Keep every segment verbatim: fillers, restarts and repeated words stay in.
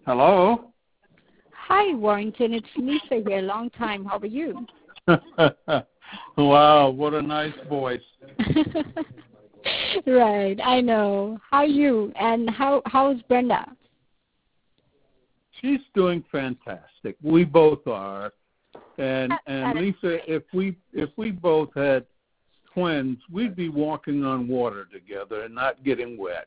Hello? Hi, Warrington. It's Lisa here. Long time. How are you? Wow, what a nice voice. Right, I know. How are you? And how how's Brenda? She's doing fantastic. We both are. And and Lisa, if we if we both had twins, we'd be walking on water together and not getting wet.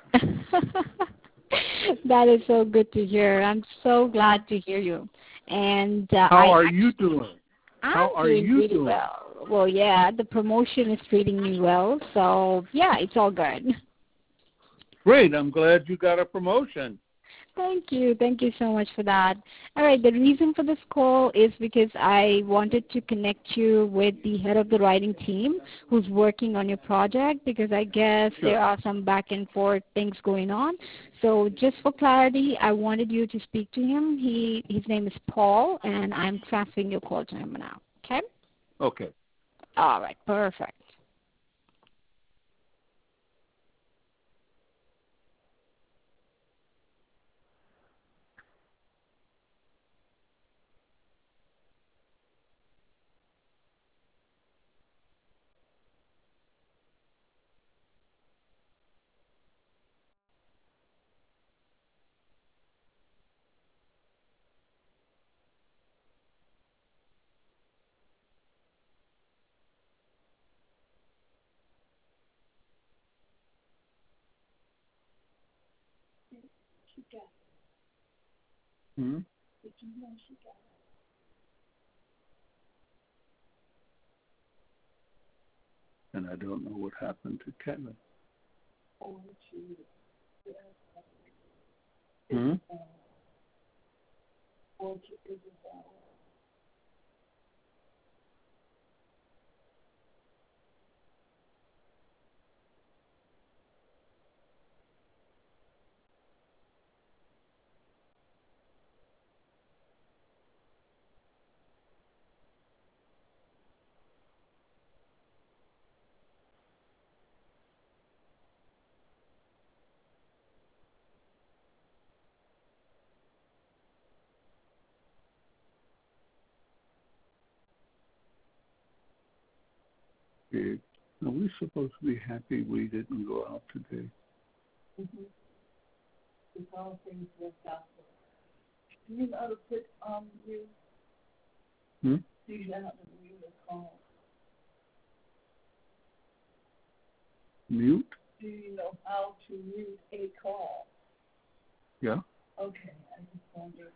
That is so good to hear. I'm so glad to hear you. And uh, how I are actually, you doing? I'm How are doing you really doing? well. Well, yeah, the promotion is treating me well, so yeah, it's all good. Great. I'm glad you got a promotion. Thank you. Thank you so much for that. All right, the reason for this call is because I wanted to connect you with the head of the writing team who's working on your project, because I guess Sure. there are some back and forth things going on. So just for clarity, I wanted you to speak to him. He His name is Paul, and I'm transferring your call to him now. Okay? Okay. All right, perfect. Hmm? And I don't know what happened to Kevin. Hmm? Okay. Are we supposed to be happy we didn't go out today? Mm-hmm. It's all things worked out. Do you know how to put um mute? Hmm? Do you know how to mute a call? Mute? Do you know how to mute a call? Yeah. Okay, I just wondered.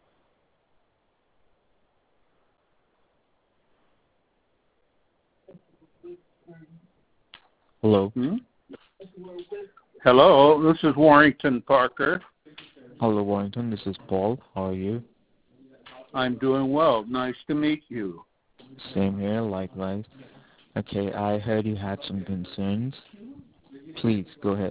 Hello. Hmm? Hello, this is Warrington Parker. Hello, Warrington. This is Paul. How are you? I'm doing well. Nice to meet you. Same here, likewise. Okay, I heard you had some concerns. Please, go ahead.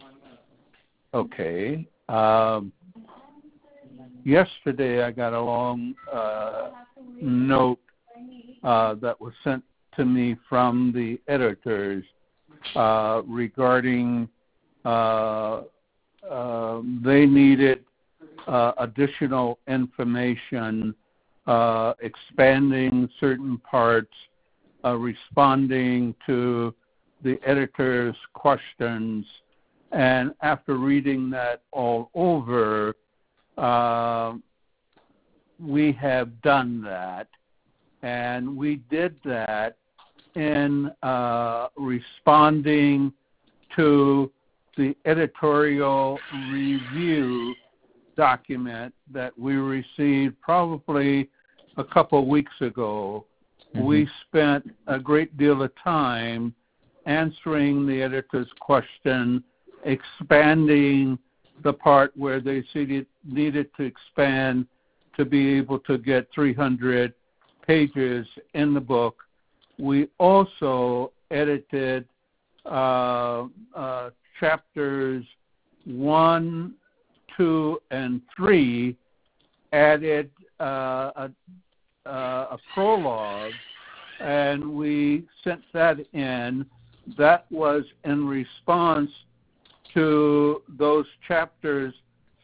Okay. Um, yesterday I got a long uh, note uh, that was sent to me from the editors uh, regarding uh, uh, they needed uh, additional information, uh, expanding certain parts, uh, responding to the editor's questions. And after reading that all over, uh, we have done that. And we did that in uh, responding to the editorial review document that we received probably a couple of weeks ago. Mm-hmm. We spent a great deal of time answering the editor's question, expanding the part where they needed, needed to expand to be able to get three hundred pages in the book. We also edited uh, uh, chapters one, two, and three, added uh, a, a prologue, and we sent that in. That was in response to those chapters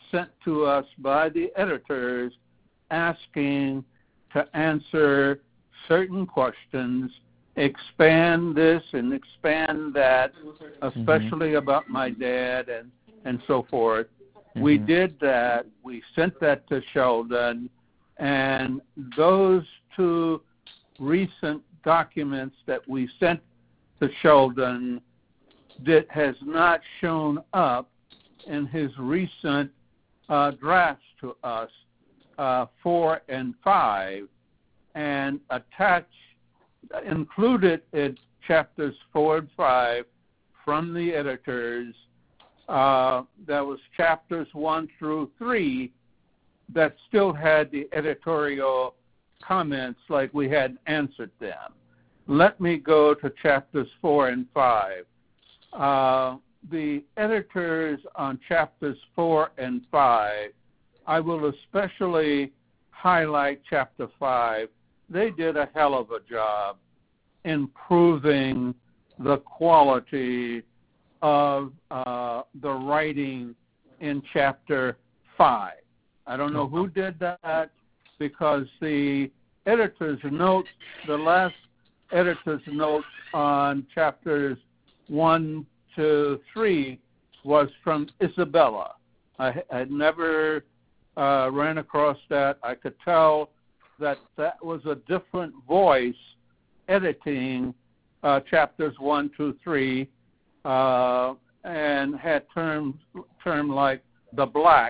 sent to us by the editors asking to answer certain questions, expand this and expand that, especially mm-hmm. about my dad and, and so forth. Mm-hmm. We did that. We sent that to Sheldon, and those two recent documents that we sent to Sheldon that has not shown up in his recent uh, drafts to us, uh, four and five, and attached, included in chapters four and five from the editors. Uh, that was chapters one through three that still had the editorial comments like we hadn't answered them. Let me go to chapters four and five. Uh, the editors on chapters four and five, I will especially highlight chapter five. They did a hell of a job improving the quality of uh, the writing in chapter five. I don't know who did that, because the editor's note, the last editor's note on chapters one to three was from Isabella. I had never uh, ran across that. I could tell that that was a different voice editing uh, chapters one, two, three, uh, and had terms term like the blacks,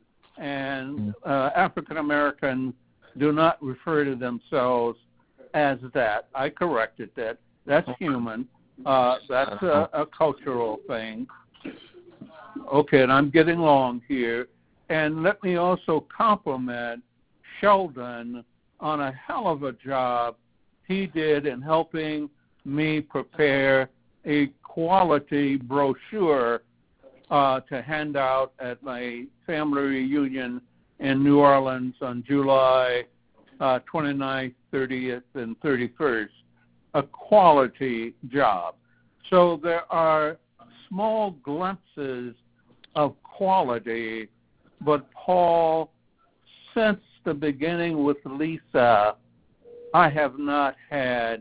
and uh, African Americans do not refer to themselves as that. I corrected that. That's human. Uh, that's a, a cultural thing. Okay, and I'm getting long here. And let me also compliment Sheldon on a hell of a job he did in helping me prepare a quality brochure uh, to hand out at my family reunion in New Orleans on July uh, twenty-ninth, thirtieth, and thirty-first. A quality job. So there are small glimpses of quality, but Paul, since the beginning with Lisa, I have not had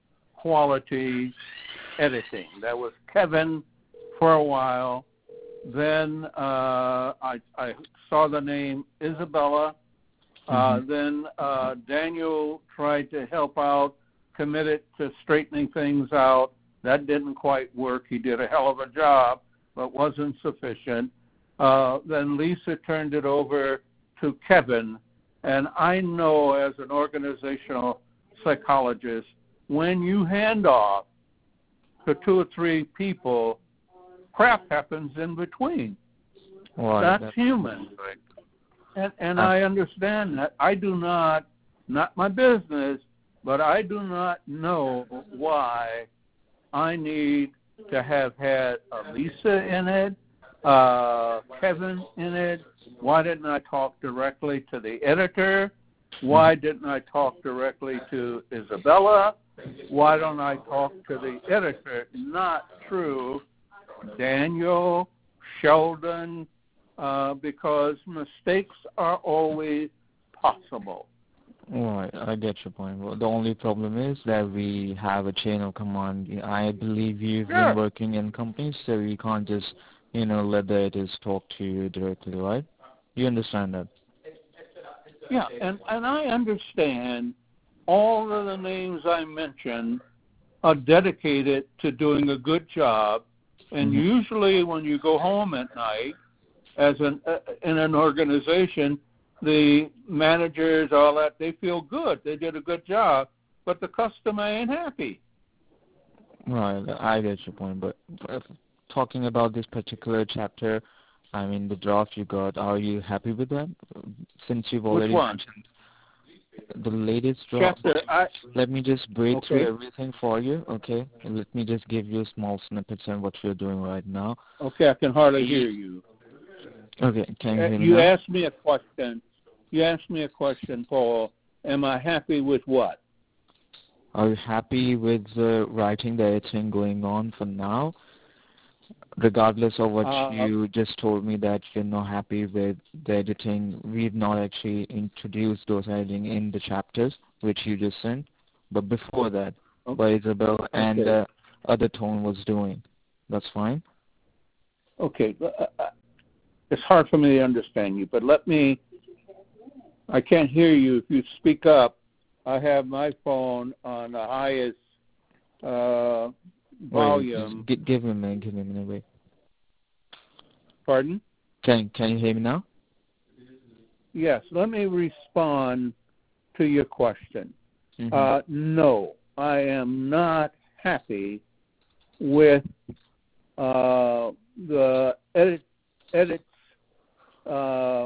quality editing. That was Kevin for a while. Then uh, I, I saw the name Isabella. Uh, mm-hmm. Then uh, Daniel tried to help out, committed to straightening things out. That didn't quite work. He did a hell of a job, but wasn't sufficient. Uh, then Lisa turned it over to Kevin. And I know as an organizational psychologist, when you hand off to two or three people, crap happens in between. Well, that's, that's human. And, and I understand that. I do not, not my business, but I do not know why I need to have had a Lisa in it, uh, Kevin in it. Why didn't I talk directly to the editor? Why didn't I talk directly to Isabella? Why don't I talk to the editor? Not through Daniel, Sheldon, uh, because mistakes are always possible. Right, I get your point. Well, the only problem is that we have a chain of command. I believe you've sure. been working in companies, so you can't just, you know, let the editors talk to you directly, right? You understand that? Yeah, and, and I understand all of the names I mentioned are dedicated to doing a good job, and mm-hmm. usually when you go home at night, as an uh, in an organization, the managers, all that, they feel good. They did a good job, but the customer ain't happy. Right, I get your point. But talking about this particular chapter, I mean, the draft you got, are you happy with that? Since you've already Which one? mentioned the latest draft. Chapter, I, let me just break okay. through everything for you, okay? And let me just give you small snippets on what you're doing right now. Okay, I can hardly hear you. Okay, can you hear me You now? asked me a question. You asked me a question, Paul. Am I happy with what? Are you happy with the writing, the editing going on for now? regardless of what Uh, you just told me that you're not happy with the editing, we've not actually introduced those editing in the chapters which you just sent. But before that, Okay. what Isabel and Okay. the other tone was doing, that's fine. Okay. uh, uh, It's hard for me to understand you, but let me. I can't hear you. If you speak up, I have my phone on the highest uh, volume. Wait, g- give me a minute. Give me a minute. Wait. Pardon? Can Can you hear me now? Yes. Let me respond to your question. Mm-hmm. Uh, no, I am not happy with uh, the edit, edits uh,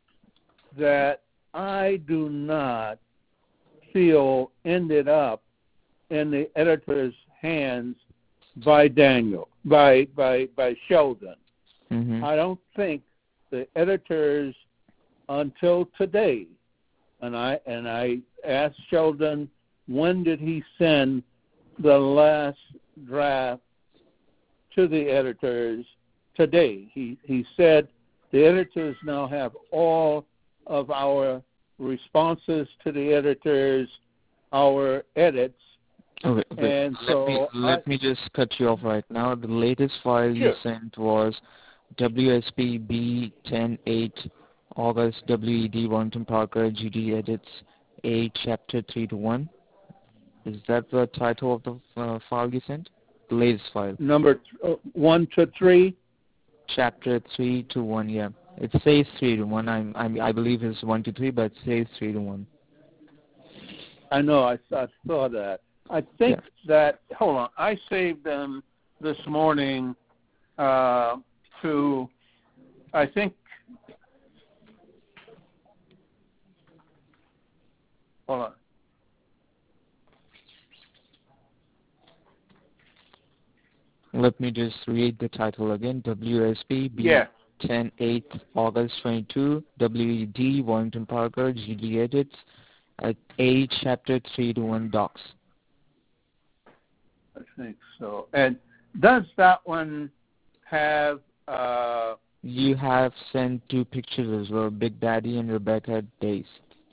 that I do not feel ended up in the editor's hands by Daniel, by by by Sheldon. Mm-hmm. I don't think the editors until today, and I and I asked Sheldon when did he send the last draft to the editors today. He he said the editors now have all of our responses to the editors, our edits. Okay, okay. And let so me let I, me just cut you off right now. The latest file sure. you sent was W S P B ten eight August W E D Warrington Parker G D edits A chapter three to one. Is that the title of the uh, file you sent? The latest file. Number th- uh, one to three. Chapter three to one. Yeah, it says three to one. I'm, I'm I believe it's one to three, but it says three to one. I know. I, I saw that. I think Yeah. that. Hold on. I saved them this morning uh, to. I think. Hold on. Let me just read the title again. W S P B Yeah. ten eight August twenty-two W E D Warrington Parker G D edits at A chapter three to one docs. I think so. And does that one have? Uh, You have sent two pictures as well, Big Daddy and Rebecca Days.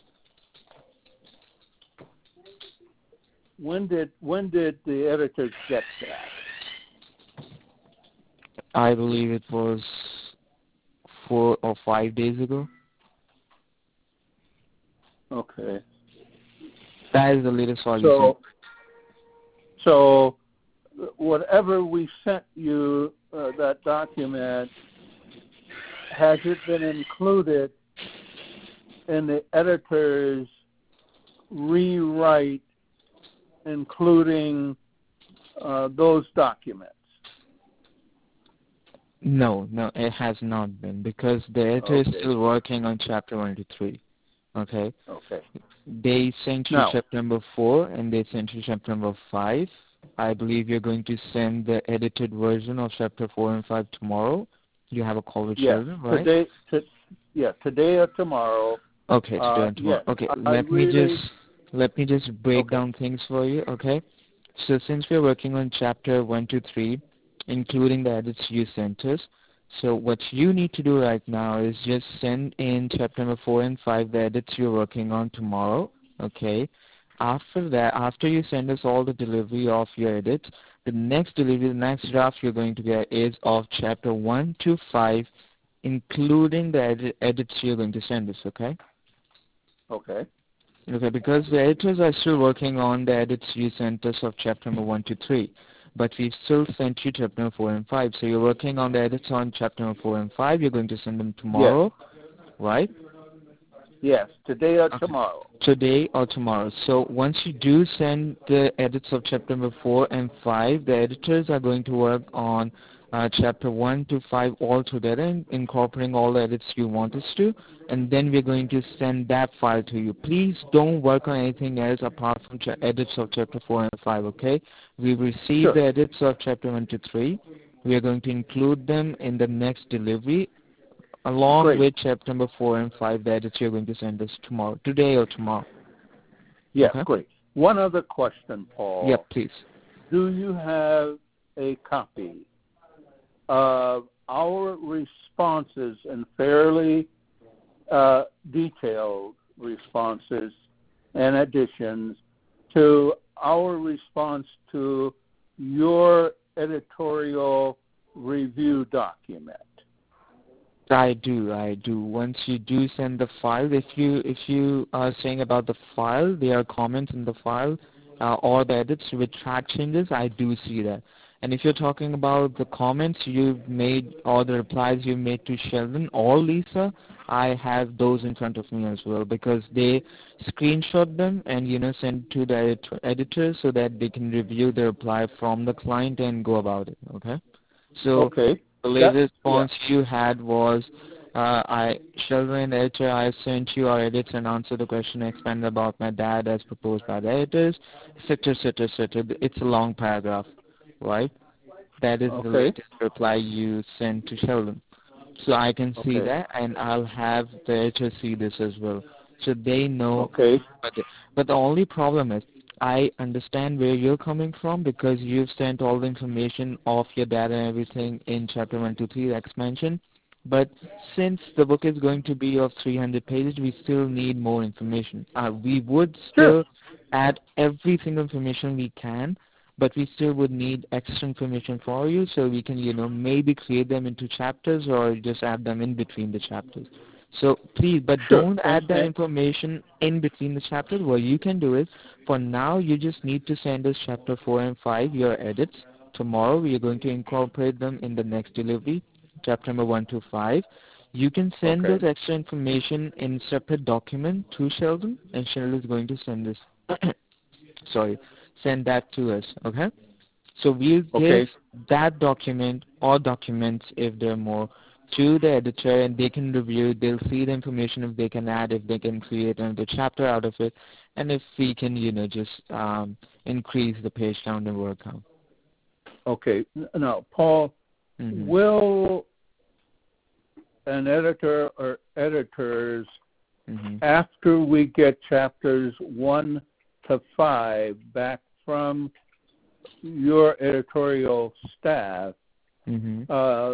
when did when did the editors get that? I believe it was four or five days ago. Okay. That is the latest file you So, sent. so whatever we sent you, uh, that document, has it been included in the editor's rewrite, including uh, those documents? No, no, it has not been because the editor is Okay. still working on chapter one to three. Okay. Okay. They sent you Now, chapter number four and they sent you chapter number five. I believe you're going to send the edited version of chapter four and five tomorrow. You have a call with yes, Sheldon, right? today, to, yeah, today or tomorrow. Okay, today Uh, and tomorrow. yes, Okay, I let really, me just let me just break okay. down things for you. Okay, so since we're working on chapter one to three, including the edits you sent us, so what you need to do right now is just send in chapter number four and five, the edits you're working on tomorrow. Okay. After that, after you send us all the delivery of your edits, the next delivery, the next draft you're going to get is of chapter one to five, including the edit, edits you're going to send us. Okay. Okay. Okay, because the editors are still working on the edits you sent us of chapter number one to three, but we've still sent you chapter number four and five. So you're working on the edits on chapter number four and five. You're going to send them tomorrow, yes. Right? Yes, today or Okay. tomorrow. Today or tomorrow. So once you do send the edits of chapter number four and five, the editors are going to work on uh, chapter one to five all together, incorporating all the edits you want us to, and then we're going to send that file to you. Please don't work on anything else apart from cha- edits of chapter four and five, okay? We've received Sure. the edits of chapter one to three. We are going to include them in the next delivery, along Great. with chapter number four and five, the edits you're going to send us tomorrow, today or tomorrow. Yes, Okay? great. One other question, Paul. Yep, please. Do you have a copy of our responses and fairly uh, detailed responses and additions to our response to your editorial review document? I do, I do. Once you do send the file, if you if you are saying about the file, there are comments in the file uh, or the edits with track changes, I do see that. And if you're talking about the comments you've made or the replies you've made to Sheldon or Lisa, I have those in front of me as well because they screenshot them and, you know, send to the edit- editor so that they can review the reply from the client and go about it, okay? So Okay. the latest That, response yeah. you had was, uh, I, Sheldon, editor, I sent you our edits and answered the question expanded about my dad as proposed by the editors, et cetera, et cetera, et cetera. It's a long paragraph, right? That is okay. the latest reply you sent to Sheldon. So I can see okay. that, and I'll have the editor see this as well. So they know. Okay. But the, but the only problem is, I understand where you're coming from because you've sent all the information of your data and everything in chapter one to three expansion. But since the book is going to be of three hundred pages, we still need more information. Uh, we would still Sure. add every single information we can, but we still would need extra information for you so we can, you know, maybe create them into chapters or just add them in between the chapters. So please, but Sure. don't And, add that and, information in between the chapters. What you can do is, for now, you just need to send us chapter four and five, your edits. Tomorrow, we are going to incorporate them in the next delivery, chapter number one to five. You can send okay. those extra information in separate document to Sheldon, and Sheldon is going to send this. sorry, send that to us, okay? So we'll Okay. give that document or documents, if there are more, to the editor, and they can review. They'll see the information if they can add, if they can create another chapter out of it, and if we can, you know, just um, increase the page count and word count. Okay. Now, Paul, mm-hmm. will an editor or editors, mm-hmm. after we get chapters one to five back from your editorial staff, mm-hmm. uh,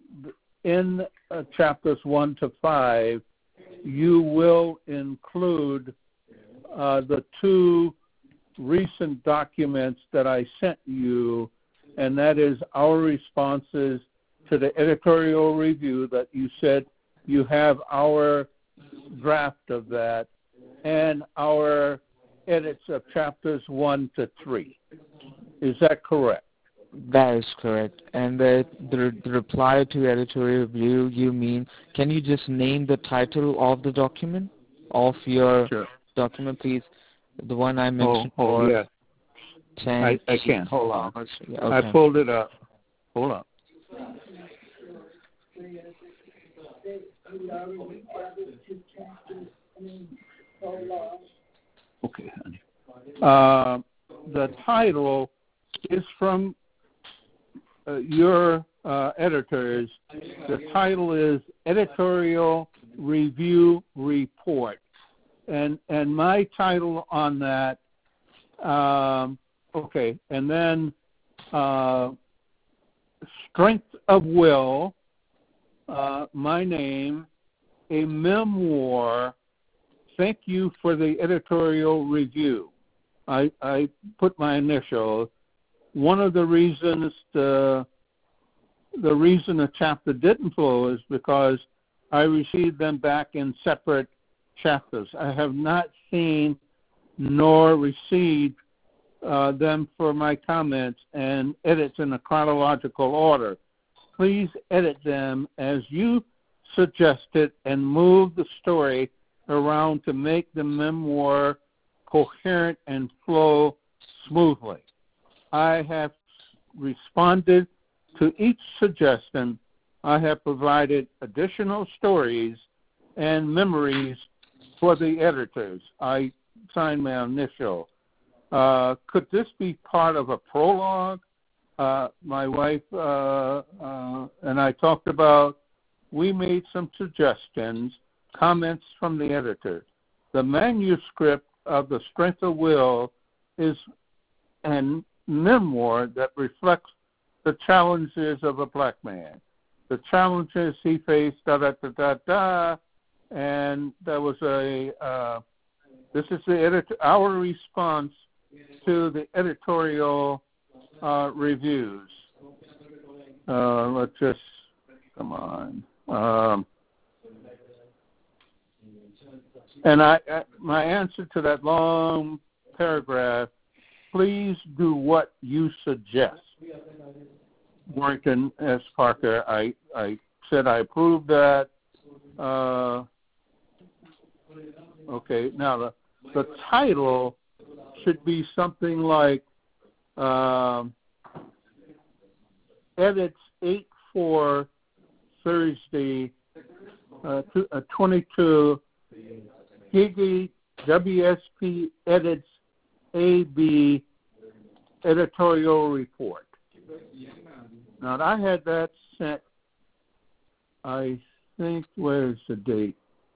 in uh, chapters one to five, you will include uh, the two recent documents that I sent you, and that is our responses to the editorial review that you said you have our draft of that, and our edits of chapters one to three. Is that correct? That is correct. And the, the, the reply to editorial review, you mean, can you just name the title of the document, of your sure. document, please? The one I mentioned. Oh, oh yeah. ten I, I can. Hold on. Yeah, okay. I pulled it up. Hold on. Okay, honey. Uh, the title is from uh, your uh, editors. The title is Editorial Review Report. And and my title on that, um, okay, and then uh, Strength of Will, uh, my name, a memoir, thank you for the editorial review. I, I put my initial. One of the reasons the, the reason the chapter didn't flow is because I received them back in separate chapters. I have not seen nor received uh, them for my comments and edits in a chronological order. Please edit them as you suggested and move the story around to make the memoir coherent and flow smoothly. I have responded to each suggestion. I have provided additional stories and memories for the editors. I signed my initial. Uh, could this be part of a prologue? Uh, my wife uh, uh, and I talked about, we made some suggestions, comments from the editor. The manuscript of The Strength of Will is a memoir that reflects the challenges of a black man. The challenges he faced, da da da da da, and there was a. Uh, this is the edit- our response to the editorial uh, reviews. Uh, let's just come on. Um, and I, I, my answer to that long paragraph: please do what you suggest. Warrington S. Parker, I, I said I approve that. Uh, okay, now the, the title should be something like um, Edits eight four Thursday uh, to, uh, twenty-two Gigi W S P Edits A B Editorial Report. Now, I had that sent, I think, where's the date?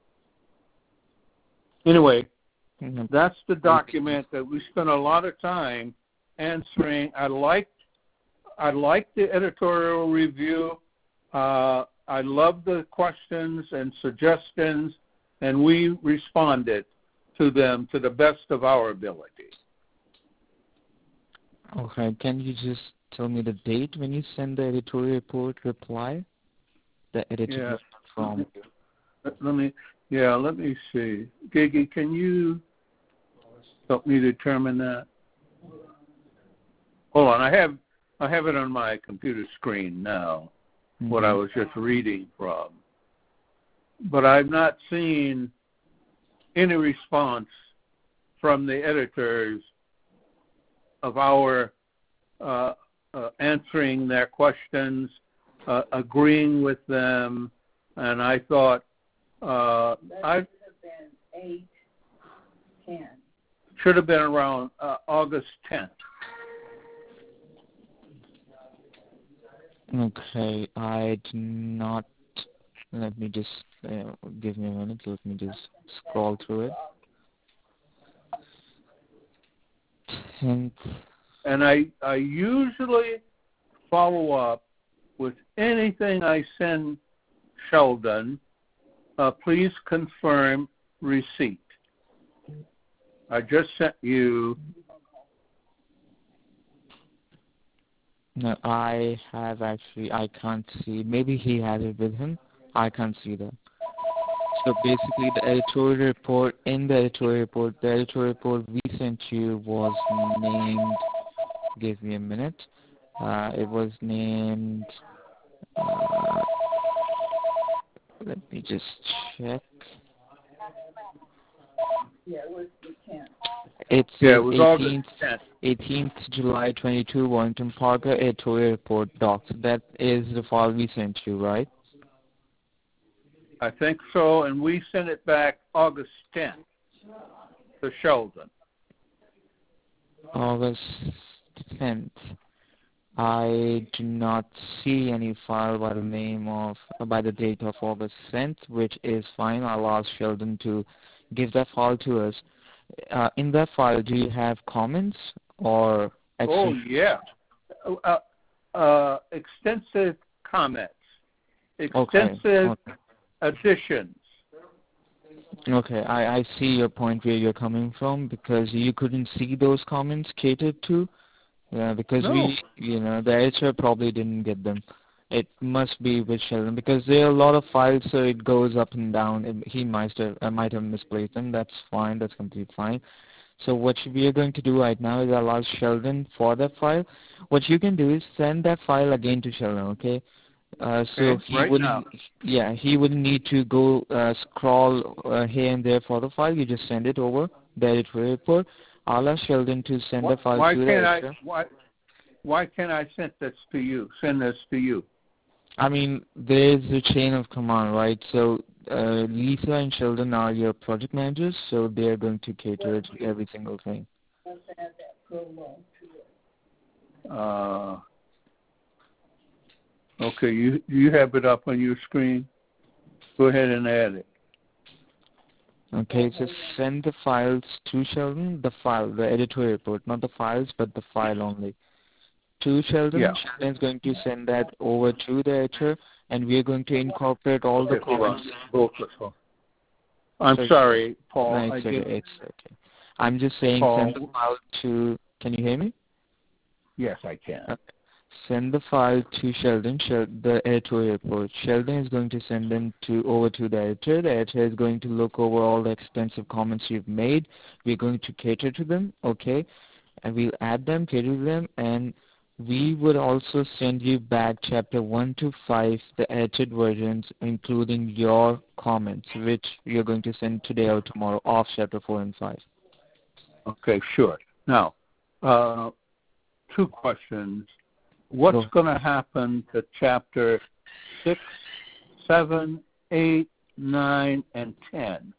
Anyway, mm-hmm. That's the document that we spent a lot of time answering. I liked, I liked the editorial review. Uh, I loved the questions and suggestions, and we responded to them to the best of our ability. Okay, can you just tell me the date when you send the editorial report reply? The editorial yeah. from. Let, let me, yeah, let me see. Gigi, can you help me determine that? Hold on, I have, I have it on my computer screen now. Mm-hmm. What I was just reading from, but I've not seen any response from the editors of our uh, uh, answering their questions, uh, agreeing with them, and I thought uh, I should have been eight ten. Should have been around uh, August tenth. Okay, I do not. Let me just uh, give me a minute. Let me just scroll through it. tenth. And I, I usually follow up with anything I send Sheldon. Uh, please confirm receipt. I just sent you. No, I have actually, I can't see. Maybe he has it with him. I can't see that. So basically the editorial report, in the editorial report, the editorial report we sent you was named, give me a minute, uh, it was named, uh, let me just check. Yeah, it was the tenth. It's yeah, it was eighteenth, August tenth. eighteenth July twenty-two, Warrington Parker editorial report docs. That is the file we sent you, right? I think so, and we sent it back August tenth to Sheldon. August tenth. I do not see any file by the name of, uh, by the date of August tenth, which is fine. I'll ask Sheldon to give that file to us. Uh, in that file, do you have comments or Oh, yeah. Uh, uh, extensive comments. Extensive okay. Okay. additions. Okay, I, I see your point where you're coming from, because you couldn't see those comments catered to. Yeah, because no. we, you know, the editor probably didn't get them. It must be with Sheldon, because there are a lot of files, so it goes up and down. It, he might have, uh, might have misplaced them. That's fine. That's completely fine. So what we are going to do right now is I'll ask Sheldon for that file. What you can do is send that file again to Sheldon, okay? Uh, so okay, he right wouldn't, now. yeah, he wouldn't need to go uh, scroll uh, here and there for the file. You just send it over, the editorial report. I'll ask Sheldon to send Why, the file why to can't the I? editor. Why? Why can't I send this to you? Send this to you. I mean, there's a chain of command, right? So uh, Lisa and Sheldon are your project managers, so they're going to cater to every single thing. Uh, okay, you you have it up on your screen. Go ahead and add it. Okay, so send the files to Sheldon, the file, the editorial report, not the files, but the file only. to Sheldon. Yeah. Sheldon is going to send that over to the editor, and we are going to incorporate all the It's comments. both of them. I'm Sorry. sorry, Paul. No, it's I okay. did, It's okay. I'm just saying Paul, send the file to, can you hear me? Yes, I can. Okay. Send the file to Sheldon, Shel- the editorial report. Sheldon is going to send them to over to the editor. The editor is going to look over all the extensive comments you've made. We're going to cater to them, okay? And we'll add them, cater to them, and we would also send you back chapter one to five, the edited versions, including your comments, which you're going to send today or tomorrow off chapter four and five. Okay, sure. Now, uh, two questions. What's going to happen to chapter six, seven, eight, nine, and ten?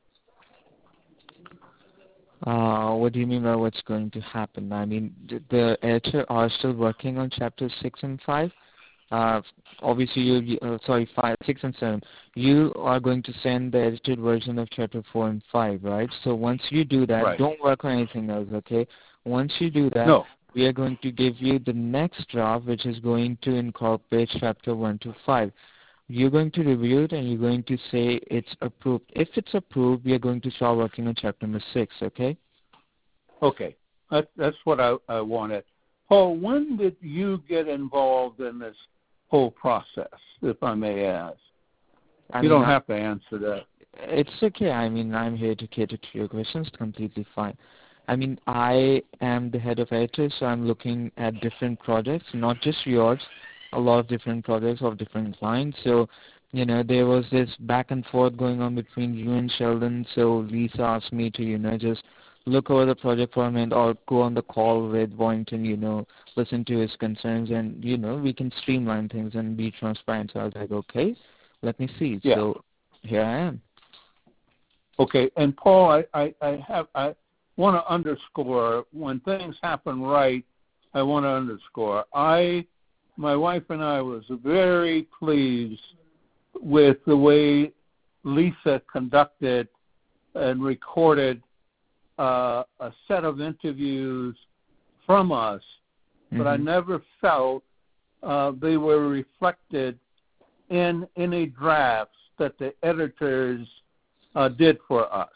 Uh, what do you mean by what's going to happen? I mean, the, the editor are still working on chapters six and five. Uh, obviously, you uh, sorry, five, six and seven. You are going to send the edited version of chapter four and five, right? So once you do that, Right. don't work on anything else, okay? Once you do that, No. we are going to give you the next draft, which is going to incorporate chapter one to five. You're going to review it, and you're going to say it's approved. If it's approved, we are going to start working on chapter number six, okay? Okay. That, that's what I, I wanted. Paul, when did you get involved in this whole process, if I may ask? I you mean, don't I, have to answer that. It's okay. I mean, I'm here to cater to your questions. Completely fine. I mean, I am the head of editors, so I'm looking at different projects, not just yours, a lot of different projects of different clients. So, you know, there was this back and forth going on between you and Sheldon, so Lisa asked me to, you know, just look over the project for a minute or go on the call with Boynton, you know, listen to his concerns, and, you know, we can streamline things and be transparent. So I was like, okay, let me see. Yeah. So here I am. Okay, and Paul, I, I, I have I want to underscore when things happen right. I want to underscore. I, my wife and I was very pleased with the way Lisa conducted and recorded uh, a set of interviews from us, mm-hmm. but I never felt uh, they were reflected in any drafts that the editors uh, did for us.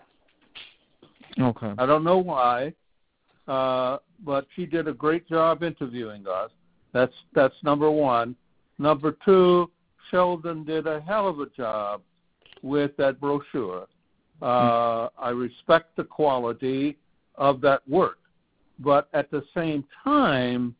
Okay. I don't know why, uh, but she did a great job interviewing us. That's that's number one. Number two, Sheldon did a hell of a job with that brochure. Uh, I respect the quality of that work, but at the same time,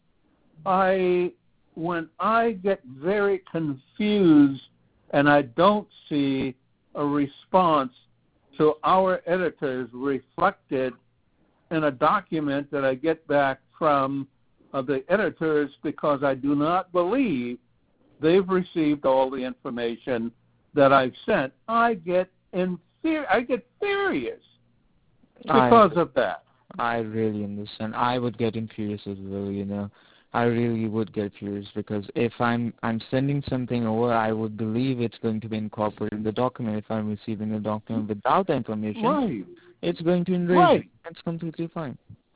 I when I get very confused and I don't see a response to our editors reflected in a document that I get back from uh, the editors, because I do not believe they've received all the information that I've sent, I get inferi- I get furious because I, of that. I really understand. I would get infurious as well, you know. I really would get furious because if I'm I'm sending something over, I would believe it's going to be incorporated in the document. If I'm receiving a document without the information, Right. it's going to enrage right. me. It's completely fine.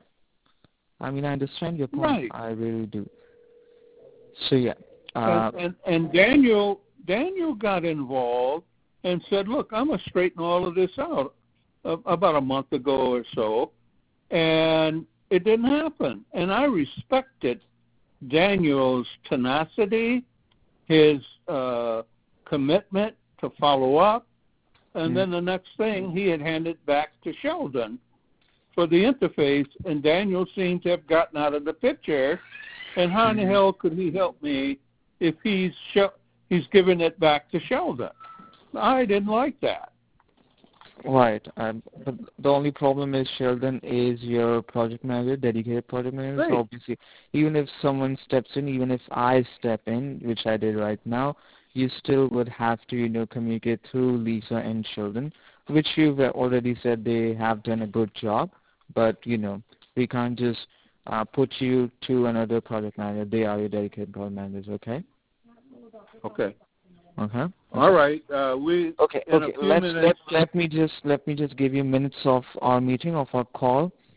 I mean, I understand your point. Right. I really do. So, yeah. Uh, and, and, and Daniel Daniel got involved and said, look, I'm going to straighten all of this out uh, about a month ago or so. And it didn't happen. And I respected Daniel's tenacity, his uh, commitment to follow up, and mm. then the next thing he had handed back to Sheldon for the interface, and Daniel seemed to have gotten out of the picture. And how in the hell could he help me if he's sh- he's giving it back to Sheldon? I didn't like that. Right. Um, but the only problem is Sheldon is your project manager, dedicated project manager. Right. So obviously, even if someone steps in, even if I step in, which I did right now, you still would have to, you know, communicate through Lisa and Sheldon, which you've already said they have done a good job. But, you know, we can't just uh, put you to another project manager. They are your dedicated project managers, okay? Okay. Okay. Okay. All right. Uh, we okay. In okay. a few Let's minutes. let let me just let me just give you minutes of our meeting, of our call.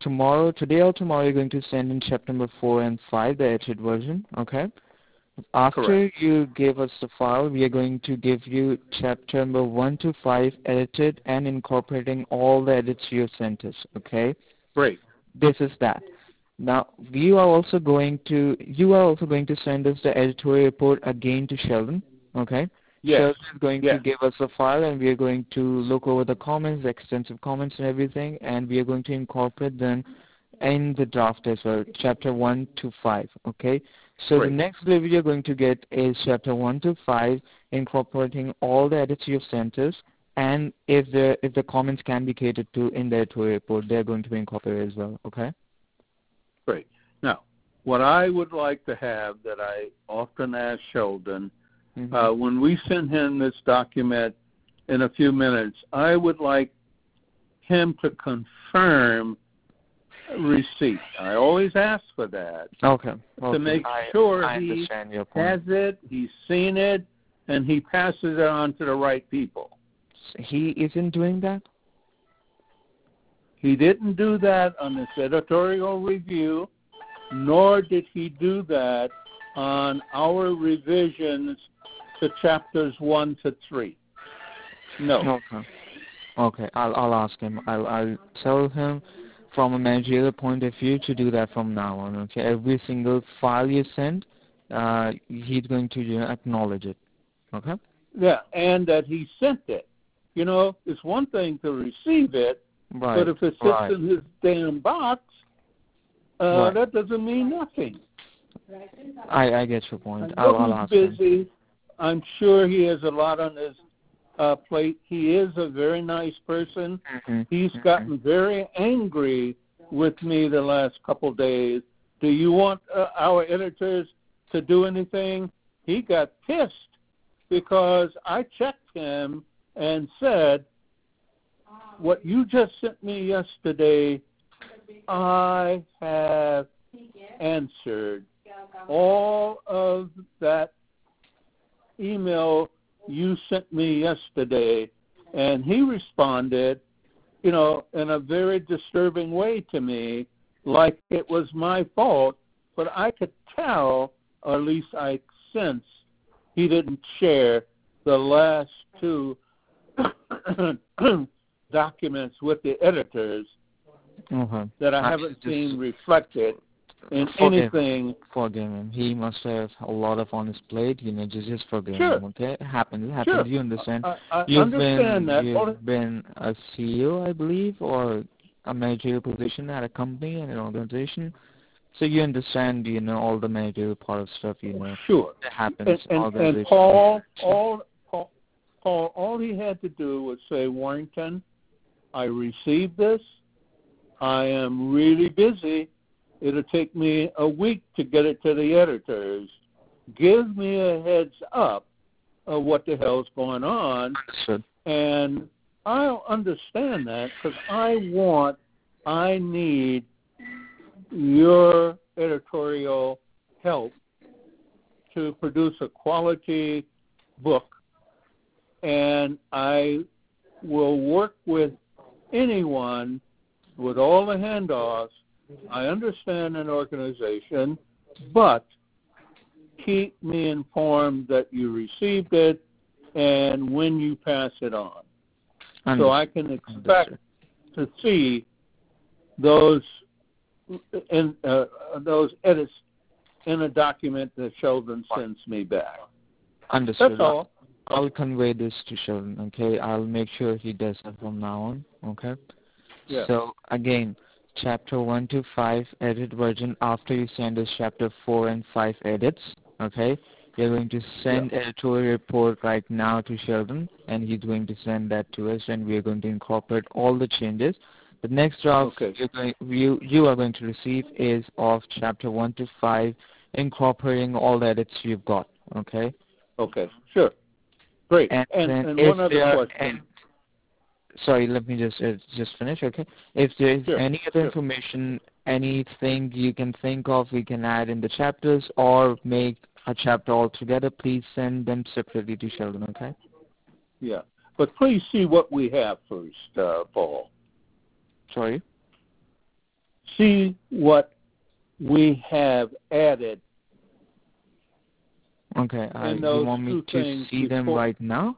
tomorrow, today or tomorrow, you're going to send in chapter number four and five, the edited version, okay? After Correct. you give us the file, we are going to give you chapter number one to five edited and incorporating all the edits you have sent us, okay? Great. This is that. Now, you are also going to, you are also going to send us the editorial report again to Sheldon, okay? Yes. Sheldon is going yes. to give us a file, and we are going to look over the comments, extensive comments and everything, and we are going to incorporate them in the draft as well, chapter one to five, okay? So Great. the next delivery you're going to get is chapter one to five, incorporating all the edits you've sent us, and if the if the comments can be catered to in the editorial report, they're going to be incorporated as well, okay? Great. Now, what I would like to have that I often ask Sheldon, mm-hmm. uh, when we send him this document in a few minutes, I would like him to confirm receipt. I always ask for that. Okay. To okay. make I, sure I he understand your point. has it, he's seen it, and he passes it on to the right people. He isn't doing that? He didn't do that on this editorial review, nor did he do that on our revisions to chapters one to three. No. Okay. Okay. I'll I'll ask him. I'll I'll tell him from a managerial point of view to do that from now on. Okay. Every single file you send, uh, he's going to you know, acknowledge it. Okay. Yeah, and that he sent it. You know, it's one thing to receive it, right. but if it sits right. in his damn box, uh, right. that doesn't mean nothing. I I get your point. I I'll, know I'll he's ask busy. him. I'm sure he has a lot on his uh, plate. He is a very nice person. Mm-hmm. He's mm-hmm. gotten very angry with me the last couple days. Do you want uh, our editors to do anything? He got pissed because I checked him and said, what you just sent me yesterday, I have answered all of that email you sent me yesterday. And he responded, you know, in a very disturbing way to me, like it was my fault, but I could tell, or at least I sensed, he didn't share the last two documents with the editors uh-huh. that I, I haven't just, seen reflected in forgive anything. Him. Forgive him. He must have a lot of on his plate. You know, just just forgive Sure. him. Okay, it happens. It happens. Sure. You understand? I, I you've understand been, that. You've Well, been a C E O, I believe, or a managerial position at a company and an organization. So you understand, you know, all the managerial part of stuff. You know, sure. It happens. And, and, and Paul, all, Paul, Paul, all he had to do was say, Warrington, I received this. I am really busy. It'll take me a week to get it to the editors. Give me a heads up of what the hell's going on. Understood. And I'll understand that because I want, I need your editorial help to produce a quality book. And I will work with anyone with all the handoffs. I understand an organization, but keep me informed that you received it and when you pass it on. Understood. So I can expect Understood. to see those in, uh, those edits in a document that Sheldon sends me back. Understood. That's all. I'll convey this to Sheldon, okay? I'll make sure he does that from now on, okay? Yeah. So, again, chapter one to five edit version after you send us chapter four and five edits, okay? You're going to send yeah. editorial report right now to Sheldon, and he's going to send that to us, and we're going to incorporate all the changes. The next draft okay. you're going, you, you are going to receive is of chapter one to five, incorporating all the edits you've got, okay? Okay, sure. Great. And, and, and, and if one other there, question. And, sorry, let me just uh, just finish, okay? If there is sure. any other sure. information, anything you can think of, we can add in the chapters or make a chapter altogether, please send them separately to Sheldon, okay? Yeah. But please see what we have first, uh, Paul. Sorry? see what we have added. Okay. Uh, in you those want me two to things see them before- right now?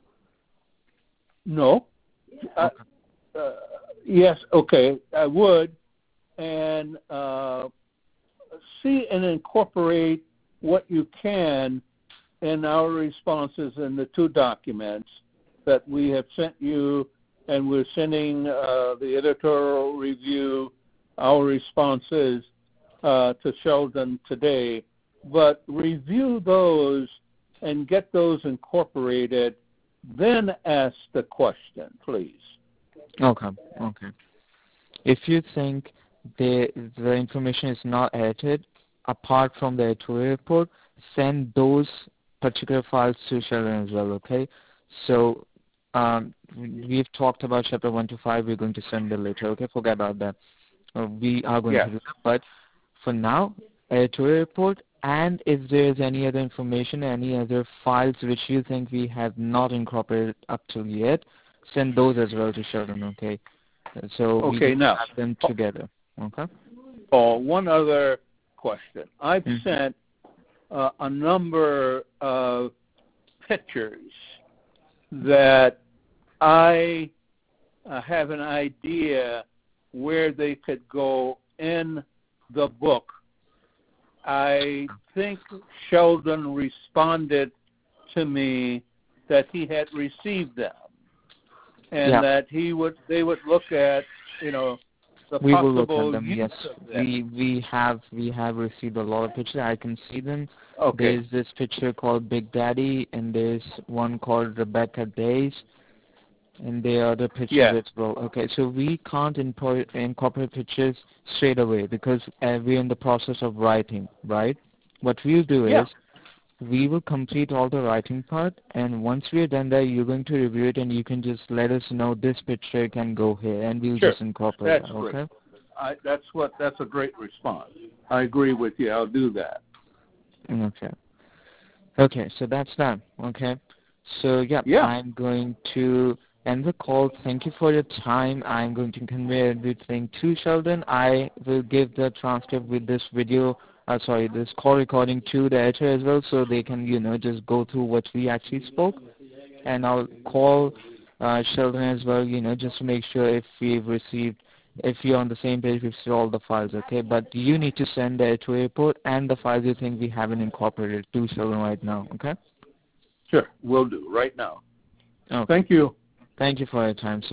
No. Uh, uh, yes, okay, I would. And uh, see and incorporate what you can in our responses in the two documents that we have sent you, and we're sending uh, the editorial review, our responses uh, to Sheldon today. But review those and get those incorporated, then ask the question, please. Okay, okay. If you think the the information is not edited, apart from the editorial report, send those particular files to Sheldon as well, okay? So um, we've talked about chapter one to five. We're going to send it later, okay? Forget about that. Uh, we are going Yeah. to do that. But for now, editorial report, and if there's any other information, any other files which you think we have not incorporated up till yet, send those as well to Sheldon, okay? So we Okay, can now, have them together, okay? Oh, one other question. I've Mhm. sent uh, a number of pictures that I uh, have an idea where they could go in the book. I think Sheldon responded to me that he had received them and Yeah. that he would they would look at, you know, the We will look possible at them, use yes. of them. We we have we have received a lot of pictures. I can see them. Okay. There's this picture called Big Daddy, and there's one called Rebecca Days, and there are other pictures Yeah. as well. Okay, so we can't inpo- incorporate pictures straight away because uh, we're in the process of writing, right? What we'll do Yeah. is we will complete all the writing part, and once we're done there, you're going to review it, and you can just let us know this picture can go here, and we'll Sure. just incorporate That's that, okay? great. I, that's what. That's a great response. I agree with you. I'll do that. Okay. Okay, so that's that. Okay. So, yeah, Yeah. I'm going to end the call. Thank you for your time. I'm going to convey everything to Sheldon. I will give the transcript with this video, uh, sorry, this call recording to the editor as well, so they can, you know, just go through what we actually spoke. And I'll call uh, Sheldon as well, you know, just to make sure if we've received, if you're on the same page, we've seen all the files, okay? But you need to send the editorial report and the files you think we haven't incorporated to Sheldon right now, okay? Sure. We'll do right now. Okay. Thank you. Thank you for your time. So